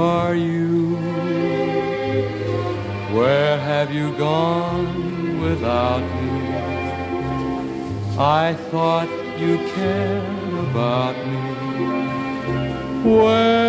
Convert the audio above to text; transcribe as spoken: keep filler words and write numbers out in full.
are you? Where have you gone without me? I thought you cared about me. Where